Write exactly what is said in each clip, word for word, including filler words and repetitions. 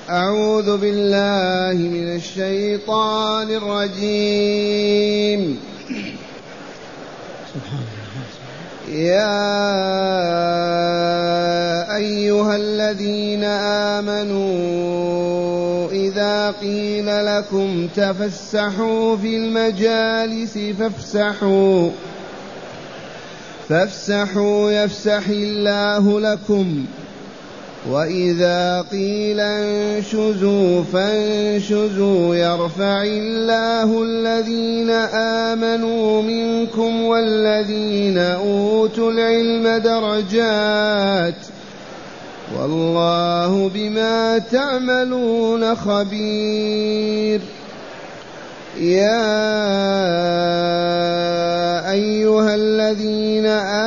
أعوذ بالله من الشيطان الرجيم. يا أيها الذين آمنوا إذا قيل لكم تفسحوا في المجالس فافسحوا فافسحوا يفسح الله لكم، وإذا قيل انشزوا فانشزوا يرفع الله الذين آمنوا منكم والذين أوتوا العلم درجات، والله بما تعملون خبير. يا أيها الذين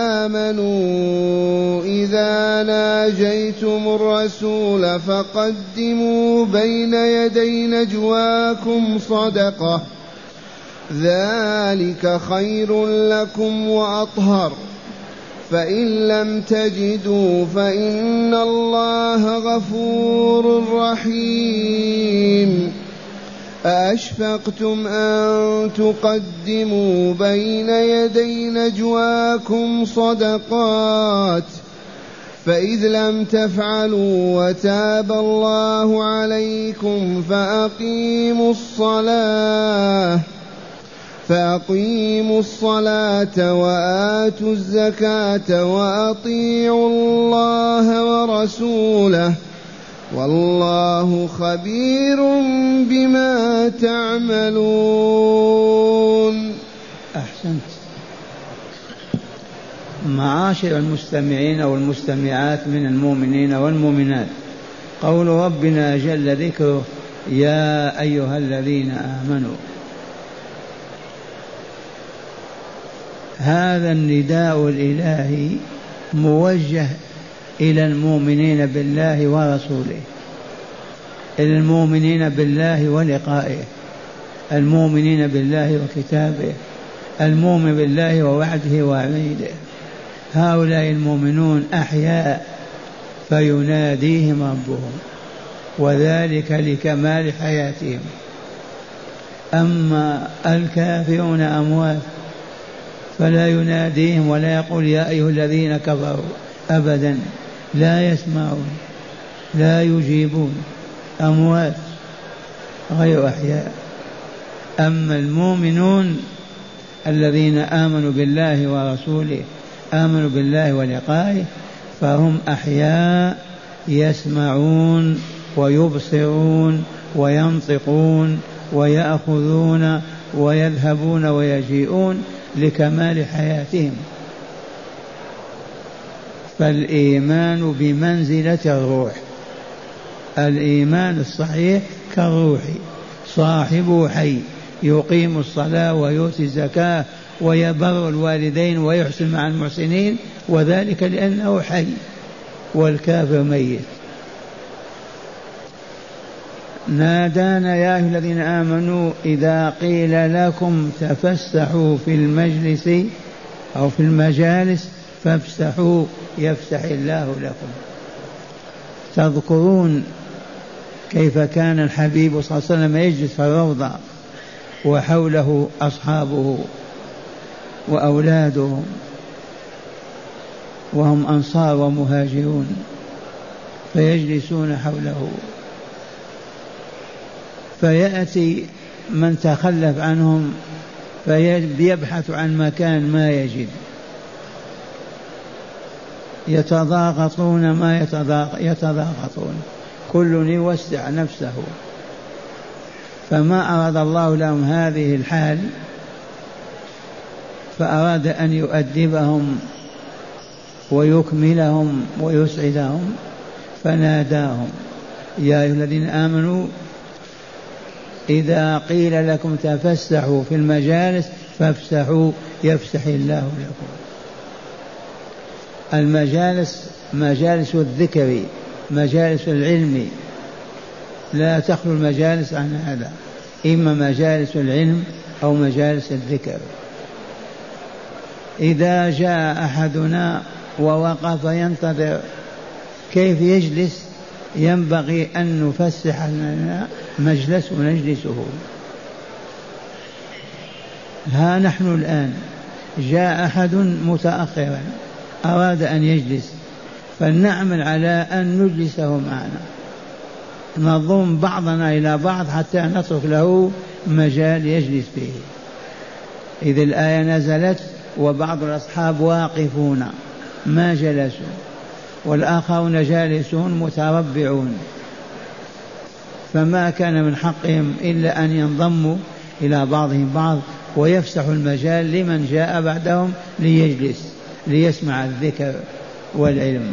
آمنوا إذا ناجيتم الرسول فقدموا بين يدي نجواكم صدقة، ذلك خير لكم وأطهر، فإن لم تجدوا فإن الله غفور رحيم. أأشفقتم أن تقدموا بين يدي نجواكم صدقات، فإذ لم تفعلوا وتاب الله عليكم فأقيموا الصلاة فأقيموا الصلاة وآتوا الزكاة وأطيعوا الله ورسوله، والله خبير بما تعملون. أحسنت. معاشر المستمعين والمستمعات من المؤمنين والمؤمنات، قول ربنا جل ذكره يا أيها الذين آمنوا، هذا النداء الإلهي موجه إلى المؤمنين بالله ورسوله، إلى المؤمنين بالله ولقائه، المؤمنين بالله وكتابه، المؤمن بالله ووعده ووعيده. هؤلاء المؤمنون أحياء فيناديهم ربهم، وذلك لكمال حياتهم. أما الكافرون أموات فلا يناديهم ولا يقول يا أيها الذين كفروا أبدا، لا يسمعون لا يجيبون، أموات غير أحياء. أما المؤمنون الذين آمنوا بالله ورسوله، آمنوا بالله ولقائه، فهم أحياء يسمعون ويبصرون وينطقون ويأخذون ويذهبون ويجيئون لكمال حياتهم. فالإيمان بمنزلة الروح، الإيمان الصحيح كالروح، صاحبه حي، يقيم الصلاة ويؤتي الزكاة ويبر الوالدين ويحسن مع المحسنين، وذلك لأنه حي، والكافر ميت. نادانا يا أيها الذين آمنوا إذا قيل لكم تفسحوا في المجلس أو في المجالس فافسحوا يفسح الله لكم. تذكرون كيف كان الحبيب صلى الله عليه وسلم يجلس في الروضة وحوله أصحابه وأولادهم، وهم أنصار ومهاجرون، فيجلسون حوله، فيأتي من تخلف عنهم فيبحث عن مكان ما يجد، يتضاغطون ما يتضاغطون، كل يوسع نفسه. فما أراد الله لهم هذه الحال، فأراد أن يؤدبهم ويكملهم ويسعدهم، فناداهم يا أيها الذين آمنوا إذا قيل لكم تفسحوا في المجالس فافسحوا يفسح الله لكم. المجالس مجالس الذكر، مجالس العلم، لا تخلو المجالس عن هذا، إما مجالس العلم أو مجالس الذكر. إذا جاء أحدنا ووقف ينتظر كيف يجلس؟ ينبغي أن نفسح لنا مجلس ونجلسه. ها نحن الآن جاء أحد متأخرا أراد أن يجلس، فلنعمل على أن نجلسه معنا، نضم بعضنا إلى بعض حتى نترك له مجال يجلس فيه. إذ الآية نزلت وبعض الأصحاب واقفون ما جلسوا، والآخرون جالسون متربعون، فما كان من حقهم إلا أن ينضموا إلى بعضهم بعض ويفسحوا المجال لمن جاء بعدهم ليجلس ليسمع الذكر والعلم.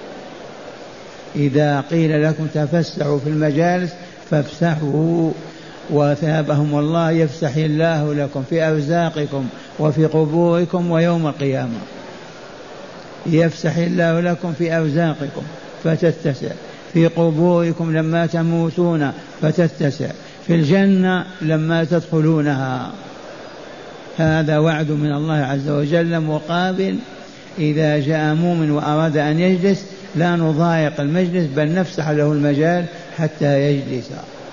إذا قيل لكم تفسحوا في المجالس فافسحوا، وثابهم الله يفسح الله لكم في أرزاقكم وفي قبوركم ويوم القيامة. يفسح الله لكم في أرزاقكم فتتسع، في قبوركم لما تموتون فتتسع، في الجنة لما تدخلونها. هذا وعد من الله عز وجل مقابل إذا جاء مؤمن وأراد أن يجلس لا نضايق المجلس بل نفسح له المجال حتى يجلس.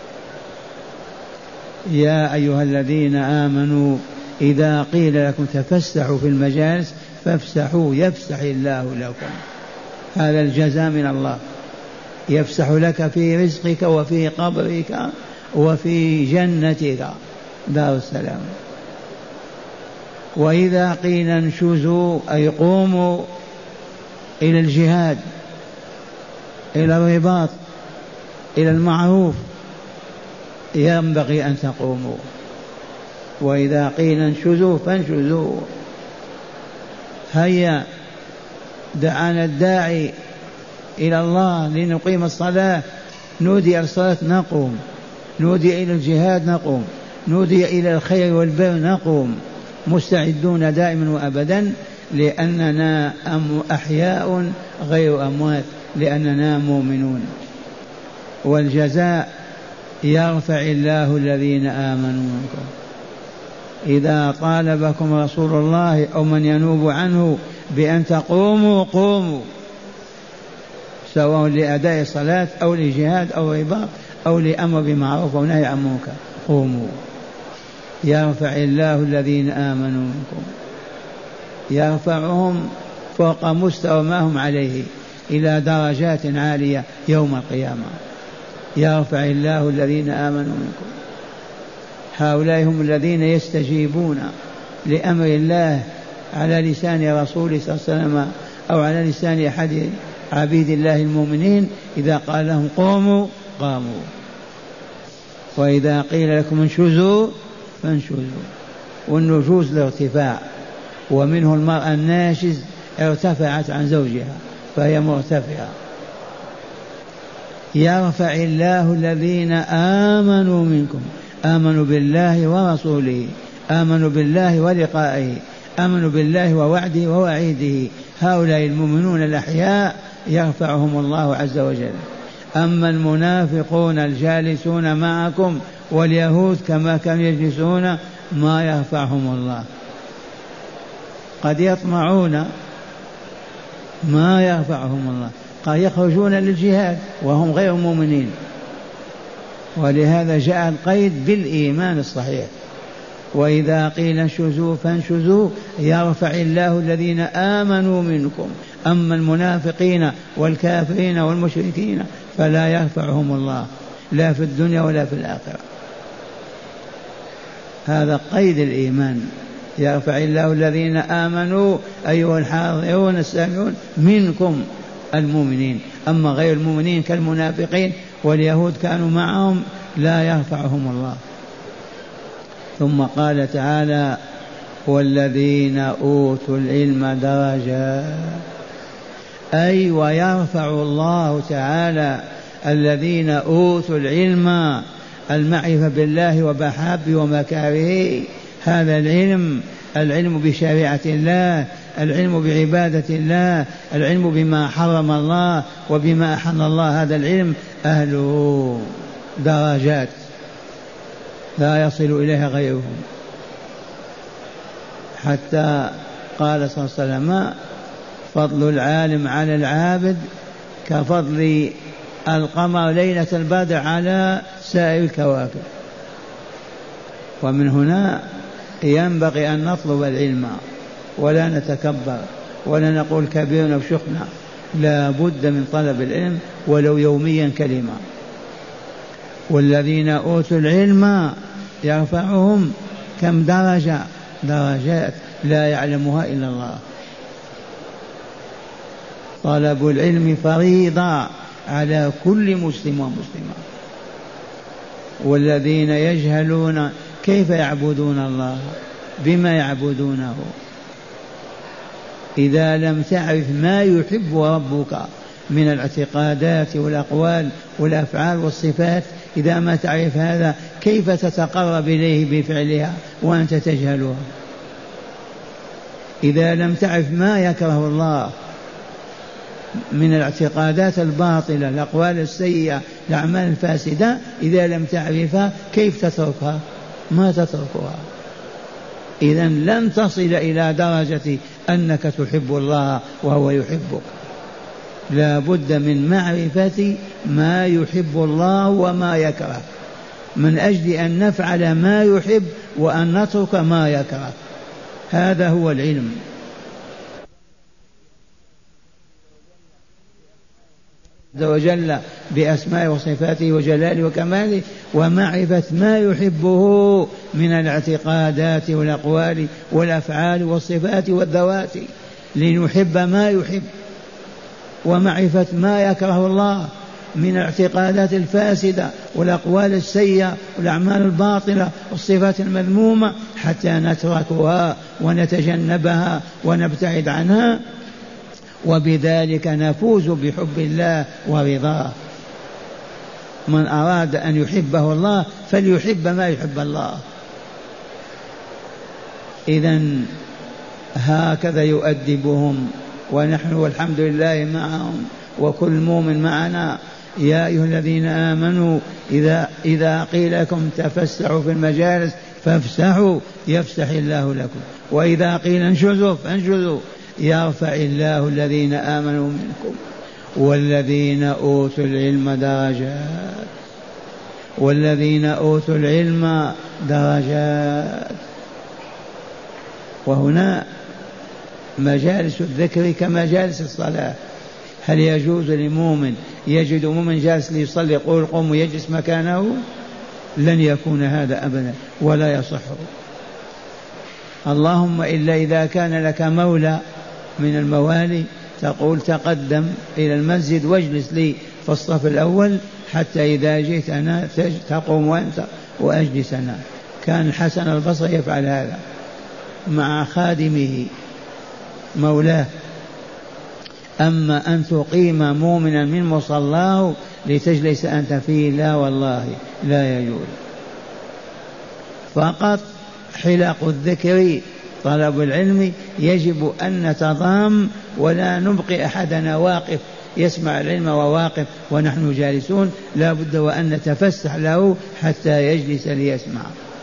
يا أيها الذين آمنوا إذا قيل لكم تفسحوا في المجالس فافسحوا يفسح الله لكم. هذا الجزاء من الله، يفسح لك في رزقك وفي قبرك وفي جنتك دار السلام. وإذا قيل انشزوا أي قوموا إلى الجهاد، إلى الرباط، إلى المعروف، ينبغي أن تقوموا. وإذا قيل انشزوا فانشزوا. هيا دعانا الداعي إلى الله لنقيم الصلاة، نودي الصلاة نقوم، نودي إلى الجهاد نقوم، نودي إلى الخير والبر نقوم، مستعدون دائما وأبدا، لأننا أحياء غير أموات، لأننا مؤمنون. والجزاء يرفع الله الذين آمنوا منكم. إذا طالبكم رسول الله أو من ينوب عنه بأن تقوموا قوموا، سواء لأداء الصلاة أو لجهاد أو رباط أو لأمر بمعروف أو نهي عن منكر، قوموا. يرفع الله الذين آمنوا منكم، يرفعهم فوق مستوى ما هم عليه إلى درجات عالية يوم القيامة. يرفع الله الذين آمنوا منكم. هؤلاء هم الذين يستجيبون لأمر الله على لسان رسوله صلى الله عليه وسلم أو على لسان أحد عبيد الله المؤمنين. إذا قال لهم قوموا قاموا. وإذا قيل لكم انشزوا فانشزوا. والنشوز الارتفاع، ومنه المرأة الناشز ارتفعت عن زوجها فهي مرتفعة. يرفع الله الذين آمنوا منكم، آمنوا بالله ورسوله، آمنوا بالله ولقائه، آمنوا بالله ووعده ووعيده. هؤلاء المؤمنون الأحياء يرفعهم الله عز وجل. أما المنافقون الجالسون معكم واليهود كما كانوا يجلسون ما يرفعهم الله. قد يطمعون ما يرفعهم الله، قد يخرجون للجهاد وهم غير مؤمنين. ولهذا جاء القيد بالإيمان الصحيح. وإذا قيل انشزوا فانشزوا يرفع الله الذين آمنوا منكم. أما المنافقين والكافرين والمشركين فلا يرفعهم الله لا في الدنيا ولا في الآخرة. هذا قيد الإيمان. يرفع الله الذين آمنوا أيها الحاضرون السامعون منكم المؤمنين. أما غير المؤمنين كالمنافقين واليهود كانوا معهم لا يرفعهم الله. ثم قال تعالى والذين أوتوا العلم درجات، أي ويرفع الله تعالى الذين أوتوا العلم، المعرفة بالله وبحابه ومكاره. هذا العلم، العلم بشريعة الله، العلم بعبادة الله، العلم بما حرم الله وبما أحل الله. هذا العلم أهله درجات لا يصل إليها غيرهم. حتى قال صلى الله عليه وسلم فضل العالم على العابد كفضل القمر ليلة البدر على سائر الكواكب. ومن هنا ينبغي أن نطلب العلم ولا نتكبر ولا نقول كبيرنا وشيخنا، لا بد من طلب العلم ولو يوميا كلمة. والذين أوتوا العلم يرفعهم كم درجة، درجات لا يعلمها إلا الله. طلب العلم فريضة على كل مسلم ومسلمة. والذين يجهلون كيف يعبدون الله، بما يعبدونه؟ إذا لم تعرف ما يحب ربك من الاعتقادات والأقوال والأفعال والصفات، إذا ما تعرف هذا كيف تتقرب إليه بفعلها وأنت تجهلها؟ إذا لم تعرف ما يكره الله من الاعتقادات الباطلة، الأقوال السيئة، الأعمال الفاسدة، إذا لم تعرفها كيف تتركها؟ ما تتركها. إذن لن تصل إلى درجة أنك تحب الله وهو يحبك. لا بد من معرفة ما يحب الله وما يكره، من أجل أن نفعل ما يحب وأن نترك ما يكره. هذا هو العلم. عز وجل بأسمائه وصفاته وجلاله وكماله، ومعرفة ما يحبه من الاعتقادات والأقوال والأفعال والصفات والذوات لنحب ما يحب، ومعرفة ما يكره الله من الاعتقادات الفاسدة والأقوال السيئة والأعمال الباطلة والصفات المذمومة حتى نتركها ونتجنبها ونبتعد عنها، وبذلك نفوز بحب الله ورضاه. من أراد أن يحبه الله فليحب ما يحب الله. إذن هكذا يؤدبهم، ونحن والحمد لله معهم وكل مؤمن معنا. يا أيها الذين آمنوا إذا, إذا قيل لكم تفسحوا في المجالس فافسحوا يفسح الله لكم، وإذا قيل انشزوا فانشزوا يرفع الله الذين آمنوا منكم والذين أوتوا العلم درجات. والذين أوتوا العلم درجات. وهنا مجالس الذكر كمجالس الصلاة. هل يجوز لمؤمن يجد مؤمن جالس ليصلي يقول قم ويجلس مكانه؟ لن يكون هذا أبدا ولا يصح. اللهم إلا إذا كان لك مولى من الموالي تقول تقدم إلى المسجد واجلس لي في الصف الأول حتى إذا جئت أنا تقوم وأنت وأجلس أنا. كان الحسن البصري يفعل هذا مع خادمه مولاه. أما أن تقيم مؤمنا من مصلاه لتجلس أنت فيه، لا والله لا يجوز. فقط حلق الذكر طلب العلم يجب أن نتضام ولا نبقي أحدنا واقف يسمع العلم وواقف ونحن جالسون، لا بد وأن نتفسح له حتى يجلس ليسمع.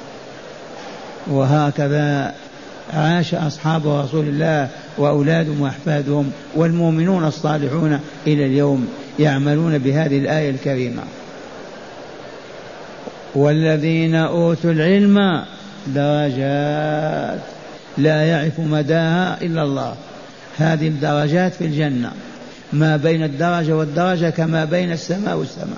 وهكذا عاش أصحاب رسول الله وأولادهم وأحفادهم والمؤمنون الصالحون إلى اليوم يعملون بهذه الآية الكريمة. والذين أوتوا العلم درجات لا يعرف مداها إلا الله. هذه الدرجات في الجنة ما بين الدرجة والدرجة كما بين السماء والسماء.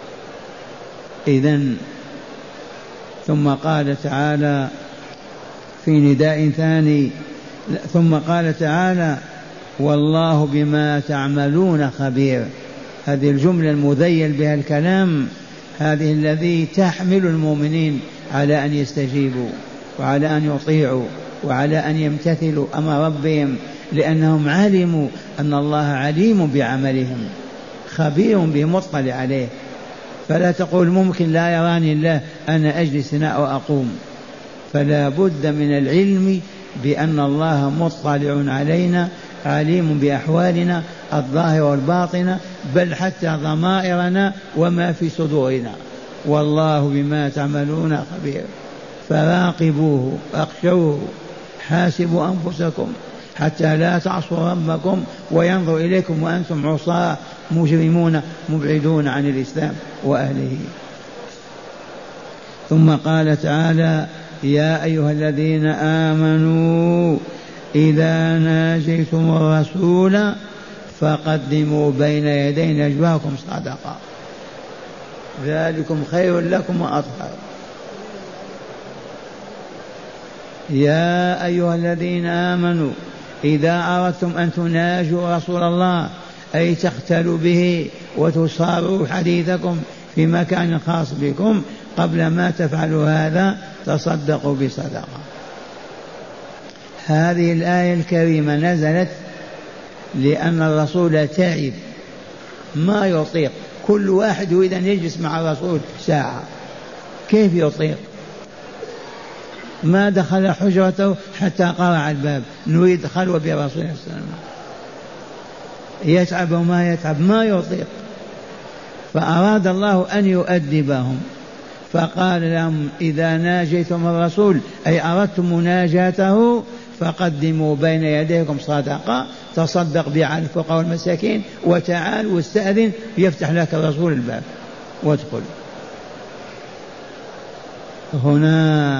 إذن ثم قال تعالى في نداء ثاني، ثم قال تعالى والله بما تعملون خبير. هذه الجملة المذيل بها الكلام، هذه الذي تحمل المؤمنين على أن يستجيبوا وعلى أن يطيعوا وعلى أن يمتثلوا أمر ربهم، لأنهم علموا أن الله عليم بعملهم خبير بهم مطلع عليه. فلا تقول ممكن لا يراني الله أنا أجلس هنا وأقوم. فلا بد من العلم بأن الله مطلع علينا عليم بأحوالنا الظاهرة والباطنة، بل حتى ضمائرنا وما في صدورنا. والله بما تعملون خبير. فراقبوه، اخشوه، حاسبوا أنفسكم حتى لا تعصوا ربكم وينظر إليكم وأنتم عصاة مجرمون مبعدون عن الإسلام وأهله. ثم قال تعالى: يا أيها الذين آمنوا إذا ناجيتم الرسول فقدموا بين يدي نجواكم صدقة ذلكم خير لكم وأطهر. يا أيها الذين آمنوا إذا أردتم أن تناجوا رسول الله أي تختلوا به وتصاروا حديثكم في مكان خاص بكم، قبل ما تفعلوا هذا تصدقوا بصدقة. هذه الآية الكريمة نزلت لأن الرسول تعب ما يطيق، كل واحد يريد أن يجلس مع الرسول ساعة، كيف يطيق؟ ما دخل حجرته حتى قرع الباب، نريد خلوة برسول الله صلى الله عليه وسلم، يتعب وما يتعب ما يطيق. فأراد الله أن يؤدبهم فقال لهم: إذا ناجيتم الرسول أي أردتم مناجاته فقدموا بين يديكم صدقة، تصدق بها على الفقراء والمساكين، وتعال واستأذن يفتح لك الرسول الباب وادخل. هنا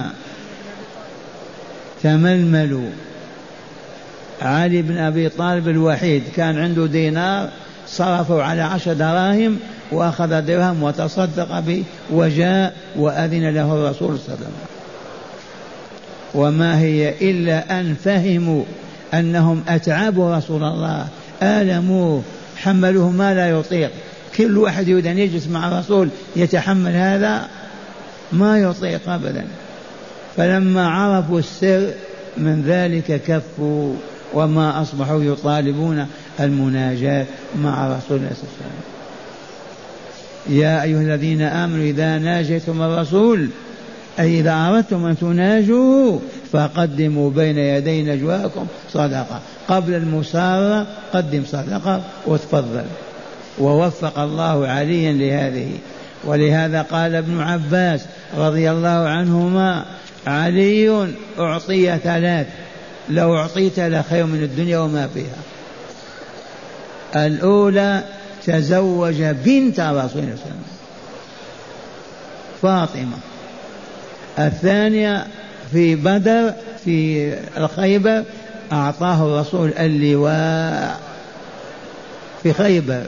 تململوا. علي بن أبي طالب الوحيد كان عنده دينار صرفوا على عشر دراهم وأخذ درهم وتصدق به وجاء وأذن له الرسول صلى الله عليه وسلم. وما هي إلا أن فهموا أنهم أتعبوا رسول الله، آلموه، حملوه ما لا يطيق. كل واحد يريد أن يجلس مع الرسول يتحمل هذا ما يطيق أبدا. فلما عرفوا السر من ذلك كفوا وما أصبحوا يطالبون المناجاة مع رسول الله صلى الله عليه وسلم. يا أيها الذين آمنوا إذا ناجيتم الرسول أي إذا أردتم أن تناجوا فقدموا بين يدي نجواكم صدقة، قبل المسارة قدم صدقة وتفضل. ووفق الله عليا لهذه. ولهذا قال ابن عباس رضي الله عنهما: علي أعطي ثلاث لو أعطيت لخير من الدنيا وما فيها. الأولى تزوج بنت رسول الله صلى الله عليه وسلم فاطمة. الثانية في بدر في الخيبر أعطاه الرسول اللواء في خيبر.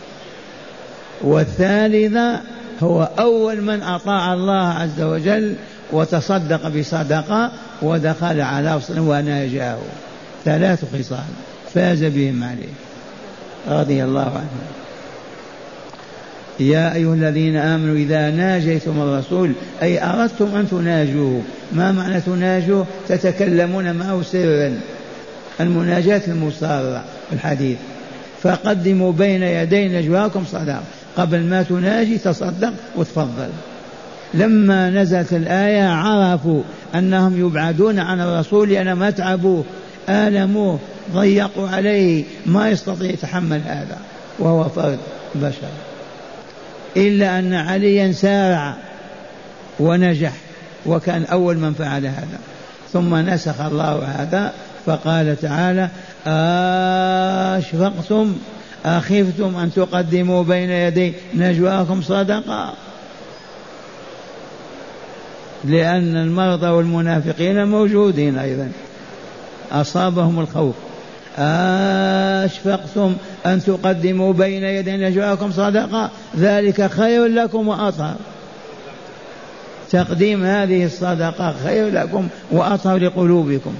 والثالثة هو أول من أطاع الله عز وجل وتصدق بصدقة ودخل على رسول وناجاه. ثلاث خصال فاز بهم عليه رضي الله عنه. يا أيها الذين آمنوا إذا ناجيتم الرسول أي أردتم أن تناجوه. ما معنى تناجوه؟ تتكلمون معه سرا، المناجاة المسارة الحديث. فقدموا بين يدي نجواكم صدقة، قبل ما تناجي تصدق وتفضل. لما نزلت الآية عرفوا أنهم يبعدون عن الرسول لأنهم أتعبوه آلموه ضيقوا عليه، ما يستطيع يتحمل هذا وهو فرد بشر. إلا أن عليا سارع ونجح وكان أول من فعل هذا. ثم نسخ الله هذا فقال تعالى: أشفقتم أخفتم أن تقدموا بين يدي نجواكم صدقة، لأن المرضى والمنافقين موجودين أيضا أصابهم الخوف. أشفقتم أن تقدموا بين يدي نجواكم صدقة ذلك خير لكم وأطهر. تقديم هذه الصدقة خير لكم وأطهر لقلوبكم.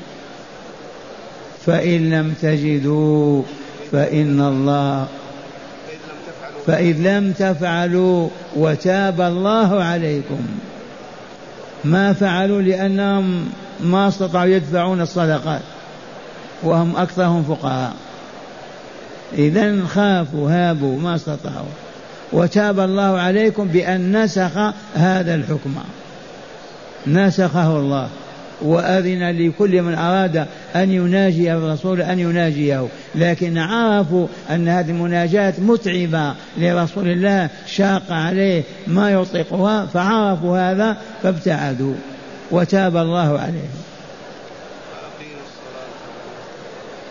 فإن لم تجدوا فإن الله فإذ لم تفعلوا وتاب الله عليكم. ما فعلوا لأنهم ما استطاعوا يدفعون الصدقات وهم أكثرهم فقراء، إذن خافوا هابوا ما استطاعوا. وتاب الله عليكم بأن نسخ هذا الحكم، نسخه الله وأذن لكل من أراد أن يناجي الرسول أن يناجيه. لكن عرفوا أن هذه المناجاة متعبة لرسول الله، شاق عليه ما يطيقها، فعرفوا هذا فابتعدوا وتاب الله عليهم.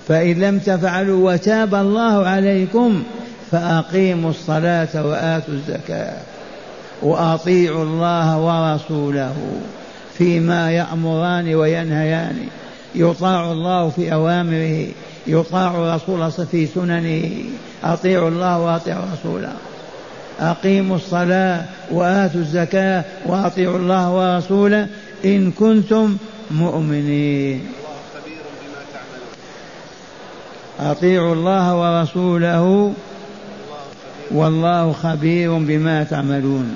فإن لم تفعلوا وتاب الله عليكم فأقيموا الصلاة وآتوا الزكاة وأطيعوا الله ورسوله فيما يأمران وينهيان. يطاع الله في أوامره، يطاع رسوله في سننه. أطيعوا الله وأطيعوا رسوله. أقيموا الصلاة وآتوا الزكاة وأطيعوا الله ورسوله إن كنتم مؤمنين. أطيعوا الله ورسوله والله خبير بما تعملون.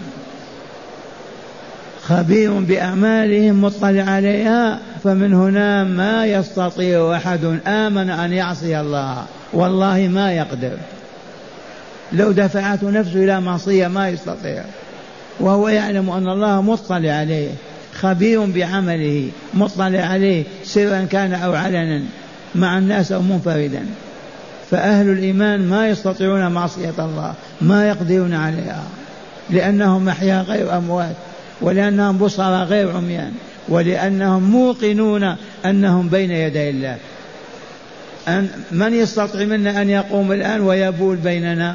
خبير بأعمالهم مطلع عليها، فمن هنا ما يستطيع أحد آمن أن يعصي الله، والله ما يقدر. لو دفعته نفسه إلى معصية ما يستطيع، وهو يعلم أن الله مطلع عليه، خبير بعمله، مطلع عليه سرا كان أو علنا، مع الناس أو منفردا. فأهل الإيمان ما يستطيعون معصية الله، ما يقدرون عليها، لأنهم أحياء غير أموات، ولأنهم بصر غير عميان، ولأنهم موقنون أنهم بين يدي الله. أن من يستطيع منا أن يقوم الآن ويبول بيننا؟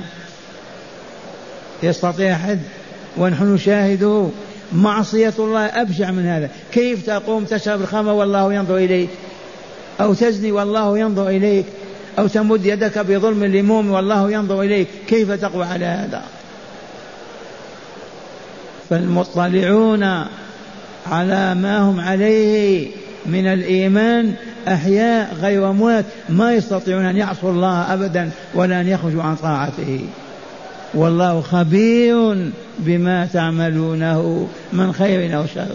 يستطيع أحد؟ ونحن نشاهده. معصية الله أبشع من هذا. كيف تقوم تشرب الخمر والله ينظر إليك، أو تزني والله ينظر إليك، أو تمد يدك بظلم لمؤمن والله ينظر إليك؟ كيف تقوى على هذا؟ فالمطلعون على ما هم عليه من الإيمان أحياء غير أموات، ما يستطيعون أن يعصوا الله أبدا ولا أن يخرجوا عن طاعته. والله خبير بما تعملونه من خير أو شر.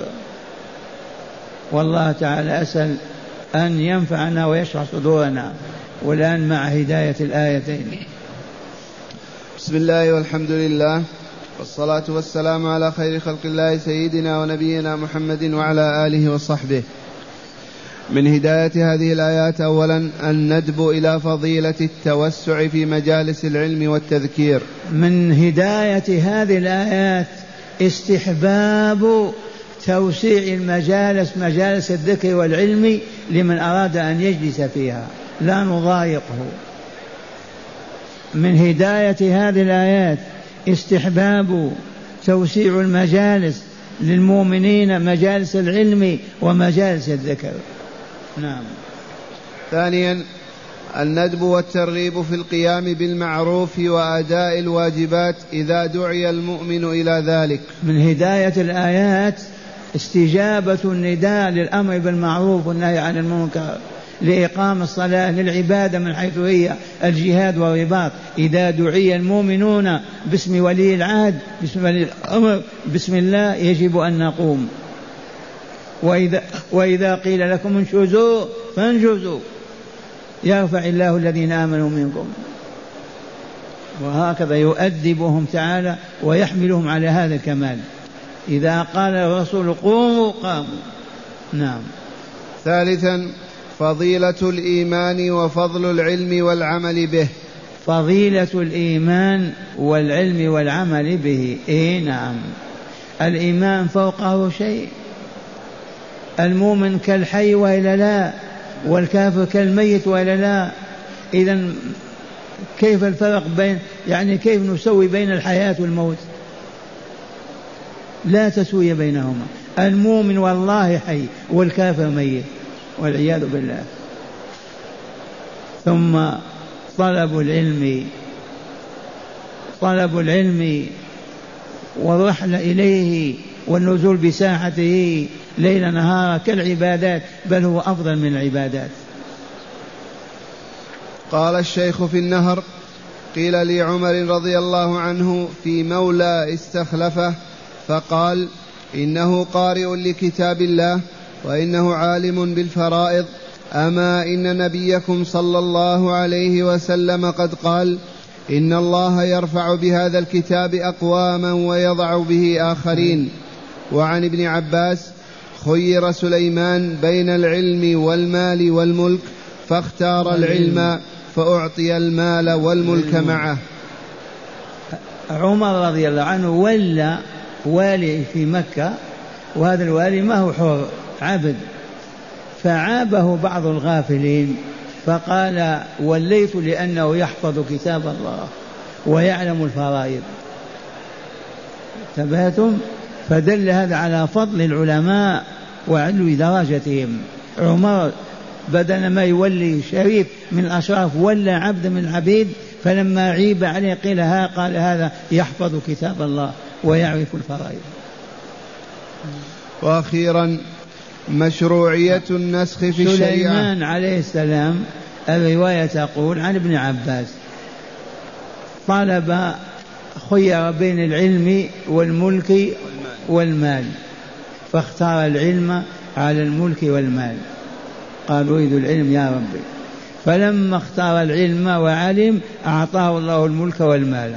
والله تعالى أسأل أن ينفعنا ويشرح صدورنا. والآن مع هداية الآيتين. بسم الله والحمد لله والصلاة والسلام على خير خلق الله سيدنا ونبينا محمد وعلى آله وصحبه. من هداية هذه الآيات أولا الندب إلى فضيلة التوسع في مجالس العلم والتذكير. من هداية هذه الآيات استحباب توسيع المجالس، مجالس الذكر والعلم، لمن أراد أن يجلس فيها، لا نضايقه. من هداية هذه الآيات استحباب توسيع المجالس للمؤمنين، مجالس العلم ومجالس الذكر. نعم. ثانيا الندب والترغيب في القيام بالمعروف وأداء الواجبات إذا دعي المؤمن إلى ذلك. من هداية الآيات استجابة النداء للأمر بالمعروف والنهي عن المنكر، لإقام الصلاة، للعبادة من حيث هي الجهاد والرباط. إذا دعي المؤمنون باسم ولي العهد، باسم ولي الأمر، بسم الله، يجب أن نقوم. وإذا, وإذا قيل لكم انشزوا فانجزوا يرفع الله الذين آمنوا منكم. وهكذا يؤدبهم تعالى ويحملهم على هذا الكمال. إذا قال الرسول قوموا قاموا. نعم. ثالثا فضيلة الإيمان وفضل العلم والعمل به. فضيلة الإيمان والعلم والعمل به. إيه نعم. الإيمان فوقه شيء. المؤمن كالحي وإلا لا، والكافر كالميت وإلا لا. إذن كيف الفرق بين، يعني كيف نسوي بين الحياة والموت؟ لا تسوية بينهما. المؤمن والله حي والكافر ميت والعياذ بالله. ثم طلب العلم، طلب العلم والرحلة إليه والنزول بساحته ليل نهار كالعبادات، بل هو أفضل من العبادات. قال الشيخ في النهر: قيل لعمر رضي الله عنه في مولى استخلفه فقال: إنه قارئ لكتاب الله وإنه عالم بالفرائض، أما إن نبيكم صلى الله عليه وسلم قد قال: إن الله يرفع بهذا الكتاب أقواما ويضع به آخرين. وعن ابن عباس: خير سليمان بين العلم والمال والملك فاختار العلم فأعطي المال والملك معه. عمر رضي الله عنه ولى والي في مكة، وهذا الوالي ما هو حر، عبد، فعابه بعض الغافلين فقال وليت لأنه يحفظ كتاب الله ويعلم الفرائض. انتبهتم؟ فدل هذا على فضل العلماء وعلو درجتهم. عمر بدل ما يولي شريف من الأشراف ولا عبد من العبيد، فلما عيب عليه قيل ها قال هذا يحفظ كتاب الله ويعرف الفرائض. وأخيرا مشروعية النسخ في الشريعة. سليمان عليه السلام الرواية تقول عن ابن عباس طلب خير بين العلم والملك والمال فاختار العلم على الملك والمال. قال أريد العلم يا ربي، فلما اختار العلم وعلم أعطاه الله الملك والمال.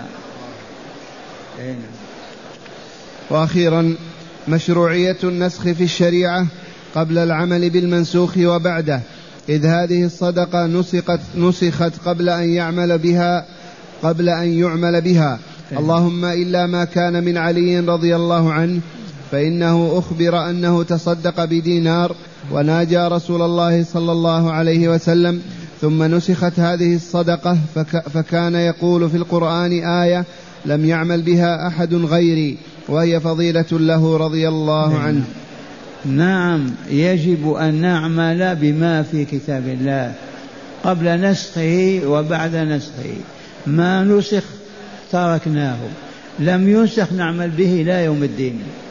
وأخيرا مشروعية النسخ في الشريعة قبل العمل بالمنسوخ وبعده، إذ هذه الصدقة نسخت, نسخت قبل أن يعمل بها قبل أن يعمل بها اللهم إلا ما كان من علي رضي الله عنه، فإنه أخبر أنه تصدق بدينار وناجى رسول الله صلى الله عليه وسلم، ثم نسخت هذه الصدقة فك فكان يقول في القرآن آية لم يعمل بها أحد غيري، وهي فضيلة له رضي الله عنه. نعم، يجب أن نعمل بما في كتاب الله قبل نسخه وبعد نسخه. ما نسخ تركناه، لم ينسخ نعمل به لا يوم الدين.